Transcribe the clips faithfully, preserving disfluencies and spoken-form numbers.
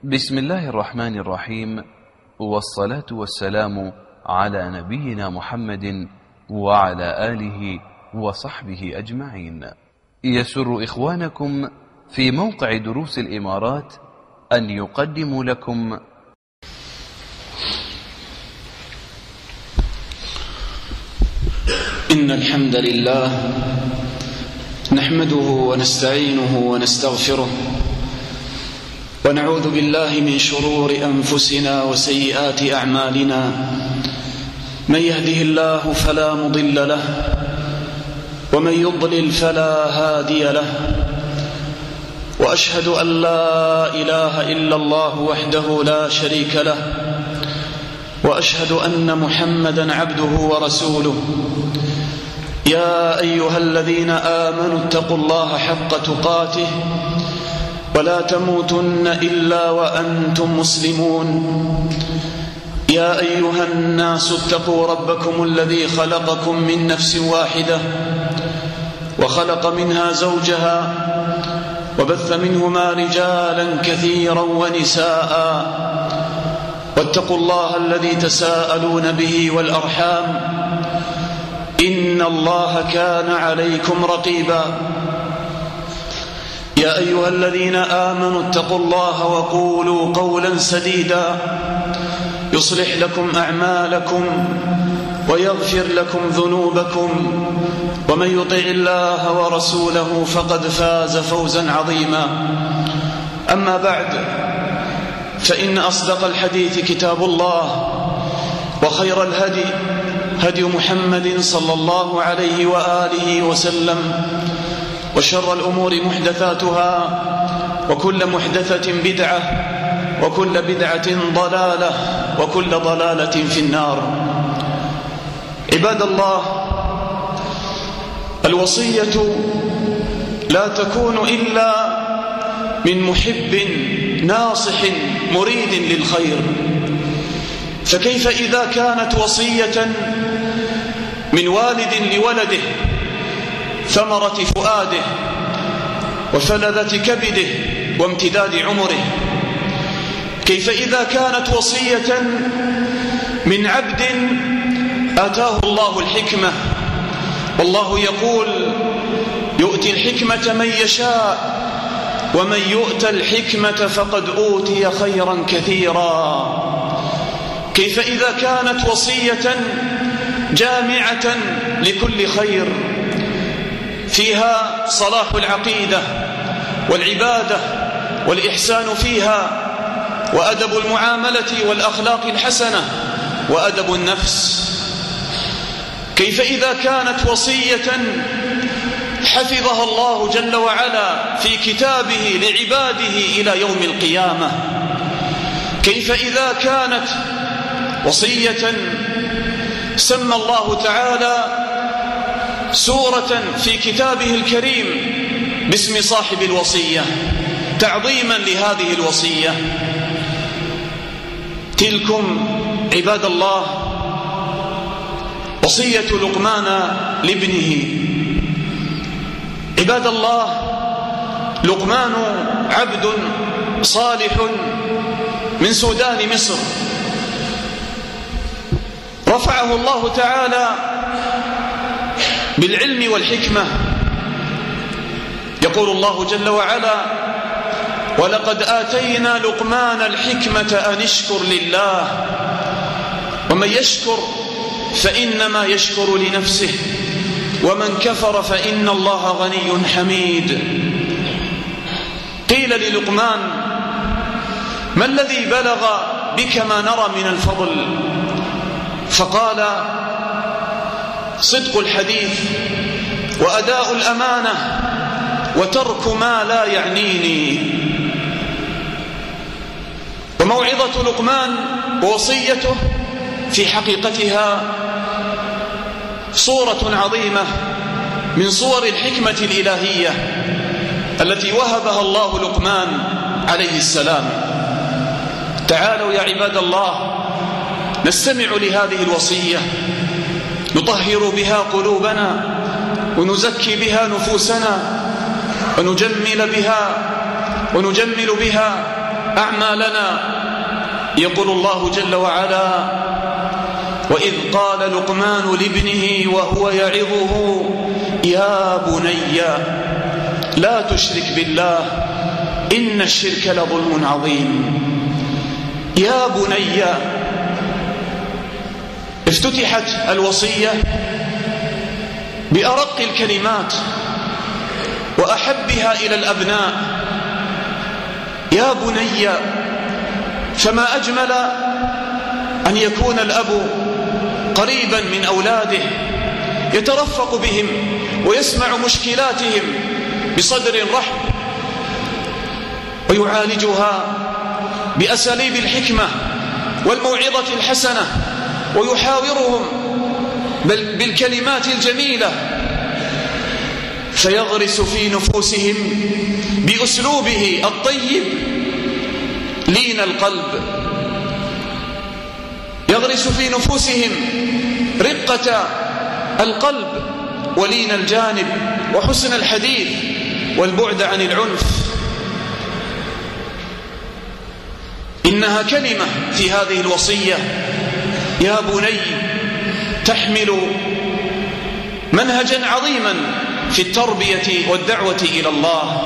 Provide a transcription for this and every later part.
بسم الله الرحمن الرحيم، والصلاة والسلام على نبينا محمد وعلى آله وصحبه أجمعين. يسر إخوانكم في موقع دروس الإمارات أن يقدموا لكم إن الحمد لله نحمده ونستعينه ونستغفره، ونعوذ بالله من شرور أنفسنا وسيئات أعمالنا. من يهده الله فلا مضل له، ومن يضلل فلا هادي له، وأشهد أن لا إله إلا الله وحده لا شريك له، وأشهد أن محمدا عبده ورسوله. يا أيها الذين آمنوا اتقوا الله حق تقاته ولا تموتن إلا وأنتم مسلمون. يا أيها الناس اتقوا ربكم الذي خلقكم من نفس واحدة، وخلق منها زوجها، وبث منهما رجالا كثيرا ونساء. واتقوا الله الذي تساءلون به والأرحام، إن الله كان عليكم رقيبا. يا أيها الذين آمنوا اتقوا الله وقولوا قولا سديدا يصلح لكم أعمالكم ويغفر لكم ذنوبكم، ومن يطع الله ورسوله فقد فاز فوزا عظيما. أما بعد، فإن أصدق الحديث كتاب الله، وخير الهدي هدي محمد صلى الله عليه وآله وسلم، وشر الأمور محدثاتها، وكل محدثة بدعة، وكل بدعة ضلالة، وكل ضلالة في النار. عباد الله، الوصية لا تكون إلا من محب ناصح مريد للخير، فكيف إذا كانت وصية من والد لولده، ثمرة فؤاده وفلذة كبده وامتداد عمره؟ كيف إذا كانت وصية من عبد آتاه الله الحكمة، والله يقول: يؤتي الحكمة من يشاء ومن يؤت الحكمة فقد أوتي خيرا كثيرا. كيف إذا كانت وصية جامعة لكل خير، فيها صلاح العقيدة والعبادة والإحسان فيها، وأدب المعاملة والأخلاق الحسنة، وأدب النفس؟ كيف إذا كانت وصية حفظها الله جل وعلا في كتابه لعباده إلى يوم القيامة؟ كيف إذا كانت وصية سمى الله تعالى سورة في كتابه الكريم باسم صاحب الوصية تعظيما لهذه الوصية؟ تلكم عباد الله وصية لقمان لابنه. عباد الله، لقمان عبد صالح من سودان مصر، رفعه الله تعالى بالعلم والحكمة. يقول الله جل وعلا: ولقد آتينا لقمان الحكمة أن اشكر لله، ومن يشكر فإنما يشكر لنفسه، ومن كفر فإن الله غني حميد. قيل للقمان: ما الذي بلغ بك ما نرى من الفضل؟ فقال: صدق الحديث، وأداء الأمانة، وترك ما لا يعنيني. وموعظة لقمان ووصيته في حقيقتها صورة عظيمة من صور الحكمة الإلهية التي وهبها الله لقمان عليه السلام. تعالوا يا عباد الله نستمع لهذه الوصية، نطهر بها قلوبنا، ونزكي بها نفوسنا، ونجمل بها ونجمل بها أعمالنا. يقول الله جل وعلا: وإذ قال لقمان لابنه وهو يعظه يا بني لا تشرك بالله إن الشرك لظلم عظيم. يا بني. افتتحت الوصية بأرق الكلمات وأحبها إلى الأبناء. يا بني. فما أجمل أن يكون الأب قريبا من أولاده، يترفق بهم ويسمع مشكلاتهم بصدر رحب ويعالجها بأساليب الحكمة والموعظة الحسنة، ويحاورهم بل بالكلمات الجميلة، فيغرس في نفوسهم بأسلوبه الطيب لين القلب، يغرس في نفوسهم رقة القلب ولين الجانب وحسن الحديث والبعد عن العنف. إنها كلمة في هذه الوصية يا بني تحمل منهجا عظيما في التربية والدعوة إلى الله.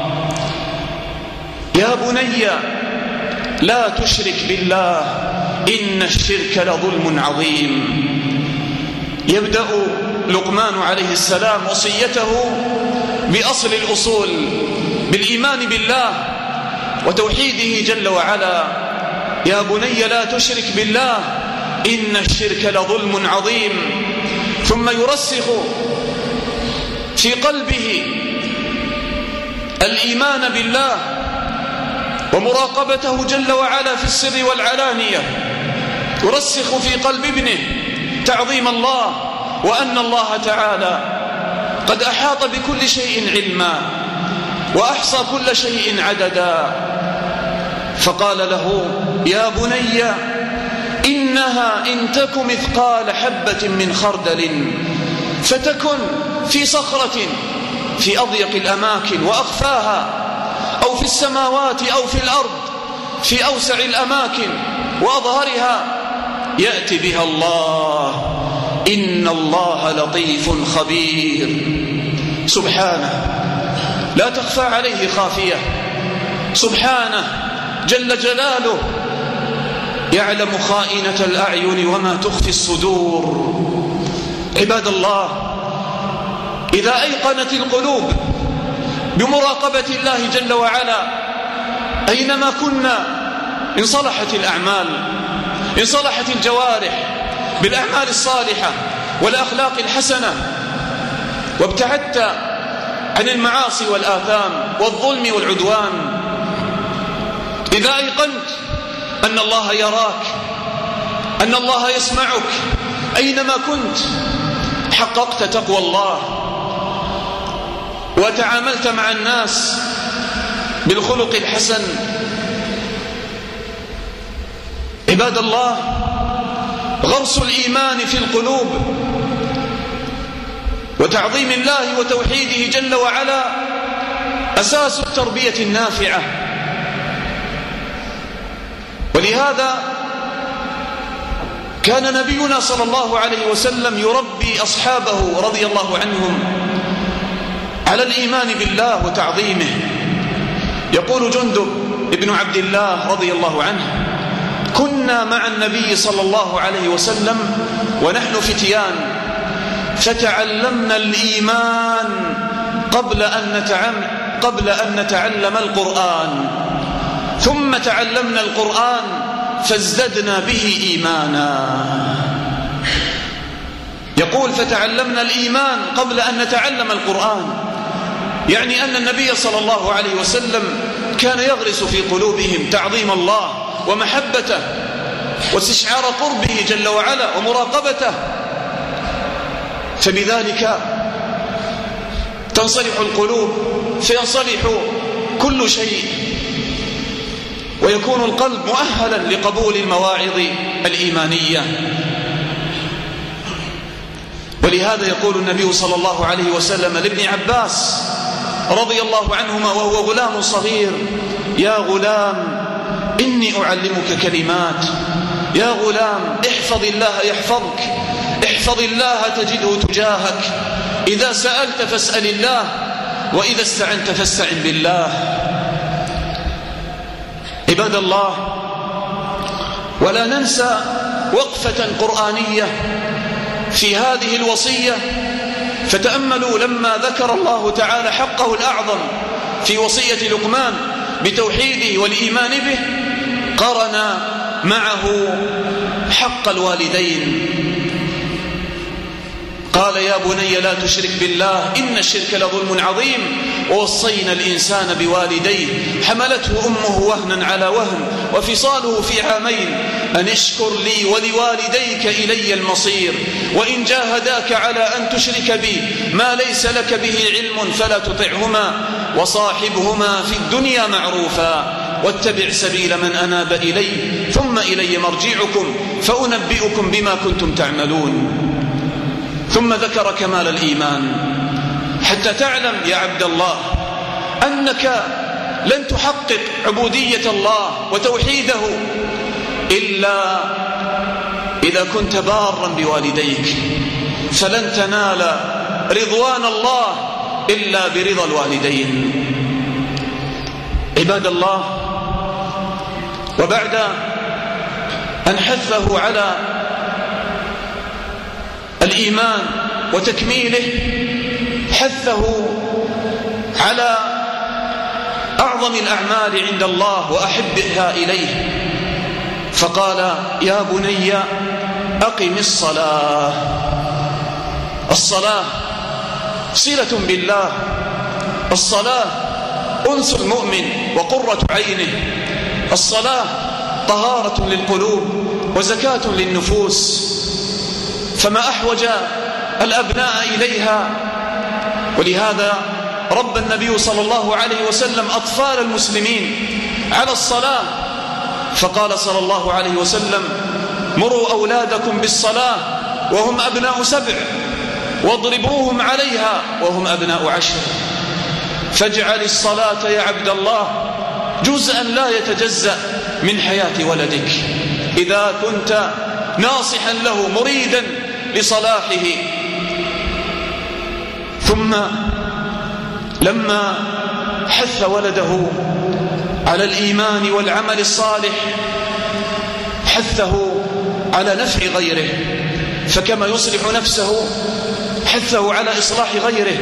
يا بني لا تشرك بالله إن الشرك لظلم عظيم. يبدأ لقمان عليه السلام وصيته بأصل الأصول، بالإيمان بالله وتوحيده جل وعلا. يا بني لا تشرك بالله إن الشرك لظلم عظيم. ثم يرسخ في قلبه الإيمان بالله ومراقبته جل وعلا في السر والعلانية، يرسخ في قلب ابنه تعظيم الله، وأن الله تعالى قد أحاط بكل شيء علما وأحصى كل شيء عددا. فقال له يا بني إنها إن تك مثقال حبة من خردل فتكن في صخرة في أضيق الأماكن وأخفاها، أو في السماوات أو في الأرض في أوسع الأماكن وأظهرها، يأتي بها الله إن الله لطيف خبير. سبحانه لا تخفى عليه خافية، سبحانه جل جلاله يعلم خائنة الأعين وما تخفي الصدور. عباد الله، إذا أيقنت القلوب بمراقبة الله جل وعلا أينما كنا انصلحت الأعمال، انصلحت الجوارح بالأعمال الصالحة والأخلاق الحسنة، وابتعدت عن المعاصي والآثام والظلم والعدوان. إذا أيقنت أن الله يراك، أن الله يسمعك أينما كنت، حققت تقوى الله وتعاملت مع الناس بالخلق الحسن. عباد الله، غرس الإيمان في القلوب وتعظيم الله وتوحيده جل وعلا أساس التربية النافعة. ولهذا كان نبينا صلى الله عليه وسلم يربي أصحابه رضي الله عنهم على الإيمان بالله وتعظيمه. يقول جندب ابن عبد الله رضي الله عنه: كنا مع النبي صلى الله عليه وسلم ونحن فتيان فتعلمنا الإيمان قبل أن نتعلم, قبل أن نتعلم القرآن، ثم تعلمنا القرآن فازددنا به إيمانا. يقول فتعلمنا الإيمان قبل أن نتعلم القرآن، يعني أن النبي صلى الله عليه وسلم كان يغرس في قلوبهم تعظيم الله ومحبته واستشعار قربه جل وعلا ومراقبته، فبذلك تنصلح القلوب، فينصلح كل شيء، ويكون القلب مؤهلا لقبول المواعظ الإيمانية. ولهذا يقول النبي صلى الله عليه وسلم لابن عباس رضي الله عنهما وهو غلام صغير: يا غلام إني أعلمك كلمات، يا غلام احفظ الله يحفظك، احفظ الله تجده تجاهك، إذا سألت فاسأل الله، وإذا استعنت فاستعن بالله. عباد الله، ولا ننسى وقفة قرآنية في هذه الوصية، فتأملوا لما ذكر الله تعالى حقه الأعظم في وصية لقمان بتوحيده والإيمان به، قرن معه حق الوالدين. قال يا بني لا تشرك بالله إن الشرك لظلم عظيم، ووصينا الإنسان بوالديه حملته أمه وهنا على وهن وفصاله في عامين أن اشكر لي ولوالديك إلي المصير، وإن جاهداك على أن تشرك بي ما ليس لك به علم فلا تطعهما، وصاحبهما في الدنيا معروفا، واتبع سبيل من أناب إلي ثم إلي مرجعكم فأنبئكم بما كنتم تعملون. ثم ذكر كمال الإيمان حتى تعلم يا عبد الله أنك لن تحقق عبودية الله وتوحيده إلا إذا كنت بارا بوالديك، فلن تنال رضوان الله إلا برضا الوالدين. عباد الله، وبعد أن حثه على الإيمان وتكميله، حثه على أعظم الأعمال عند الله وأحبها إليه، فقال يا بني أقم الصلاة. الصلاة صلة بالله، الصلاة أنس المؤمن وقرة عينه، الصلاة طهارة للقلوب وزكاة للنفوس، فما أحوج الأبناء إليها. ولهذا رب النبي صلى الله عليه وسلم أطفال المسلمين على الصلاة، فقال صلى الله عليه وسلم مروا أولادكم بالصلاة وهم أبناء سبع، واضربوهم عليها وهم أبناء عشر. فاجعل الصلاة يا عبد الله جزءا لا يتجزأ من حياة ولدك، إذا كنت ناصحا له مريدا لصلاحه. ثم لما حث ولده على الإيمان والعمل الصالح، حثه على نفع غيره، فكما يصلح نفسه حثه على إصلاح غيره،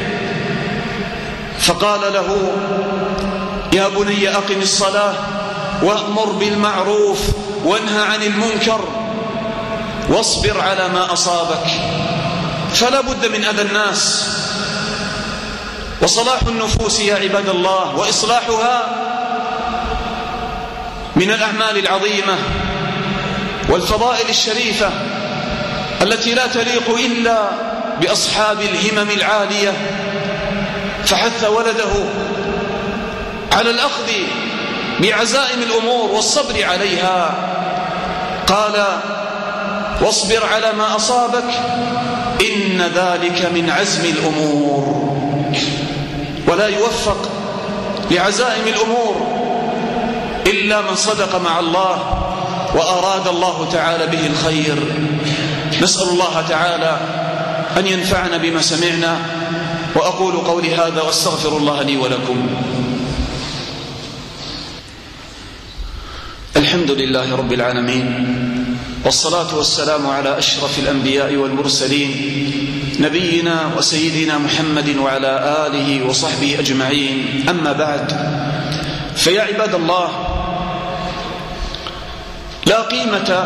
فقال له يا بني أقم الصلاة وأمر بالمعروف وانهى عن المنكر واصبر على ما أصابك، فلا بد من أذى الناس. وصلاح النفوس يا عباد الله وإصلاحها من الأعمال العظيمة والفضائل الشريفة التي لا تليق إلا بأصحاب الهمم العالية، فحث ولده على الأخذ بعزائم الأمور والصبر عليها. قال واصبر على ما أصابك إن ذلك من عزم الأمور، ولا يوفق لعزائم الأمور إلا من صدق مع الله وأراد الله تعالى به الخير. نسأل الله تعالى أن ينفعنا بما سمعنا، وأقول قولي هذا وأستغفر الله لي ولكم. الحمد لله رب العالمين، والصلاة والسلام على أشرف الأنبياء والمرسلين نبينا وسيدنا محمد وعلى آله وصحبه أجمعين. أما بعد، فيا عباد الله، لا قيمة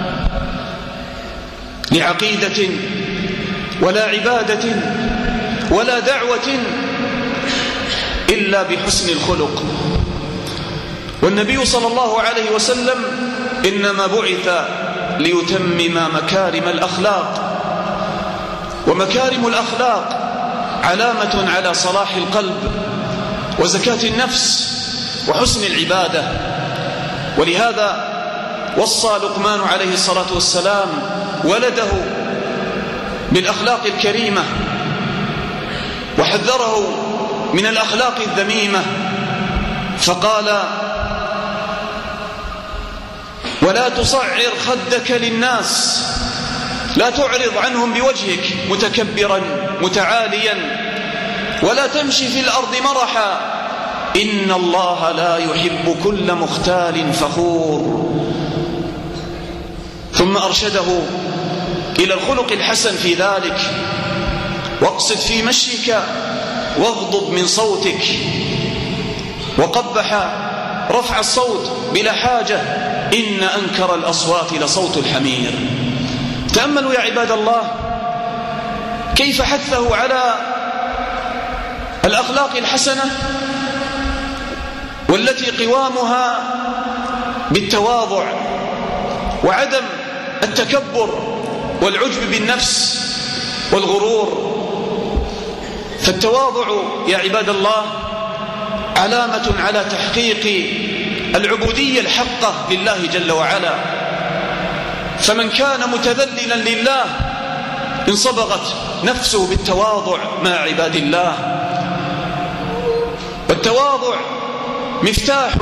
لعقيدة ولا عبادة ولا دعوة إلا بحسن الخلق. والنبي صلى الله عليه وسلم إنما بعث ليتمم مكارم الأخلاق، ومكارم الأخلاق علامة على صلاح القلب وزكاة النفس وحسن العبادة. ولهذا وصى لقمان عليه الصلاة والسلام ولده بالأخلاق الكريمة، وحذره من, من الأخلاق الذميمة، فقال: ولا تصعر خدك للناس، لا تعرض عنهم بوجهك متكبرا متعاليا، ولا تمشي في الأرض مرحا، إن الله لا يحب كل مختال فخور. ثم أرشده إلى الخلق الحسن في ذلك، واقصد في مشيك واغضب من صوتك، وقبح رفع الصوت بلا حاجة، إن أنكر الأصوات لصوت الحمير. تأملوا يا عباد الله كيف حثه على الأخلاق الحسنة، والتي قوامها بالتواضع وعدم التكبر والعجب بالنفس والغرور. فالتواضع يا عباد الله علامة على تحقيق العبودية الحقة لله جل وعلا. فمن كان متذللا لله انصبغت نفسه بالتواضع مع عباد الله. والتواضع مفتاح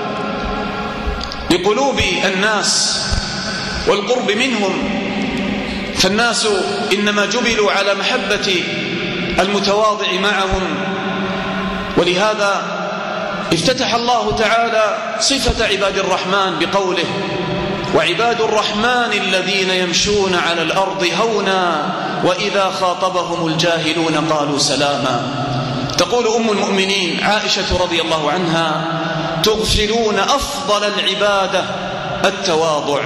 لقلوب الناس والقرب منهم، فالناس إنما جبلوا على محبة المتواضع معهم. ولهذا افتتح الله تعالى صفة عباد الرحمن بقوله: وعباد الرحمن الذين يمشون على الأرض هونا وإذا خاطبهم الجاهلون قالوا سلاما. تقول أم المؤمنين عائشة رضي الله عنها: تغفلون أفضل العبادة التواضع.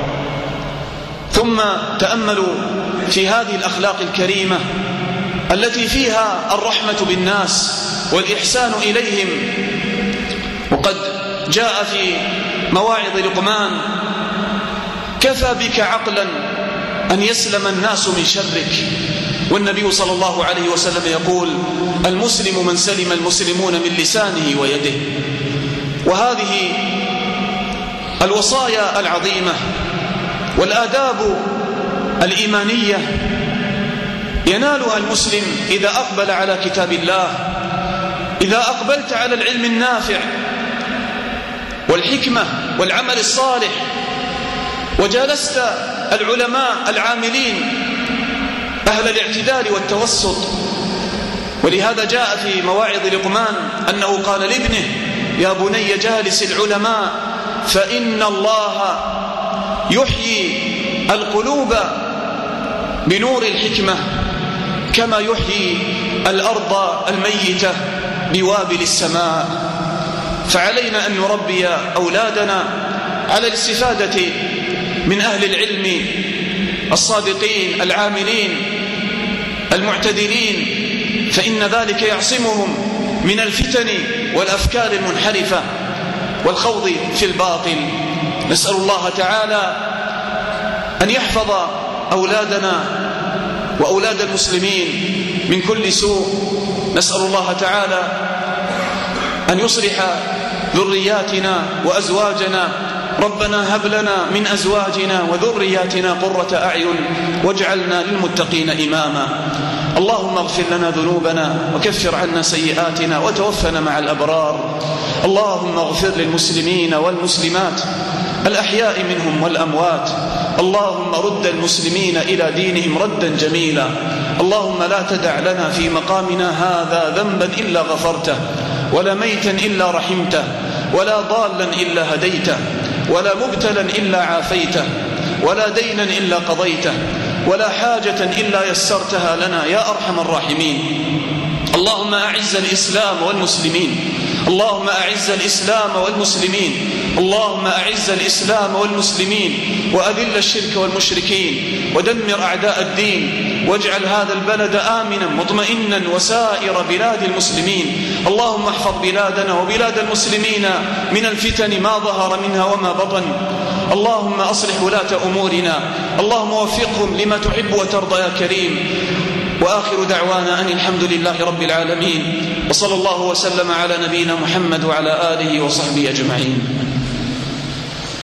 ثم تأملوا في هذه الأخلاق الكريمة التي فيها الرحمة بالناس والإحسان إليهم. وقد جاء في مواعظ لقمان: كفى بك عقلا أن يسلم الناس من شرك. والنبي صلى الله عليه وسلم يقول: المسلم من سلم المسلمون من لسانه ويده. وهذه الوصايا العظيمة والآداب الإيمانية ينالها المسلم إذا أقبل على كتاب الله، إذا أقبلت على العلم النافع والحكمة والعمل الصالح، وجالست العلماء العاملين أهل الاعتدال والتوسط. ولهذا جاء في مواعظ لقمان أنه قال لابنه: يا بني جالس العلماء فإن الله يحيي القلوب بنور الحكمة كما يحيي الأرض الميتة بوابل السماء. فعلينا أن نربي أولادنا على الاستفادة من أهل العلم الصادقين العاملين المعتدلين، فإن ذلك يعصمهم من الفتن والأفكار المنحرفة والخوض في الباطل. نسأل الله تعالى أن يحفظ أولادنا وأولاد المسلمين من كل سوء. نسأل الله تعالى أن يصلح ذرياتنا وأزواجنا. ربنا هب لنا من أزواجنا وذرياتنا قرة أعين واجعلنا للمتقين إماما. اللهم اغفر لنا ذنوبنا وكفر عنا سيئاتنا وتوفنا مع الأبرار. اللهم اغفر للمسلمين والمسلمات الأحياء منهم والأموات. اللهم رد المسلمين إلى دينهم ردا جميلا. اللهم لا تدع لنا في مقامنا هذا ذنبا إلا غفرته، ولا ميتا إلا رحمته، ولا ضالا إلا هديته، ولا مبتلا إلا عافيته، ولا دينا إلا قضيته، ولا حاجة إلا يسرتها لنا يا أرحم الراحمين. اللهم أعز الإسلام والمسلمين. اللهم أعز الإسلام والمسلمين. اللهم أعز الإسلام والمسلمين وأذل الشرك والمشركين ودمر أعداء الدين، واجعل هذا البلد آمنا مطمئنا وسائر بلاد المسلمين. اللهم احفظ بلادنا وبلاد المسلمين من الفتن ما ظهر منها وما بطن. اللهم أصلح ولاة أمورنا. اللهم وفقهم لما تحب وترضى يا كريم. وآخر دعوانا أن الحمد لله رب العالمين، وصلى الله وسلم على نبينا محمد وعلى آله وصحبه أجمعين.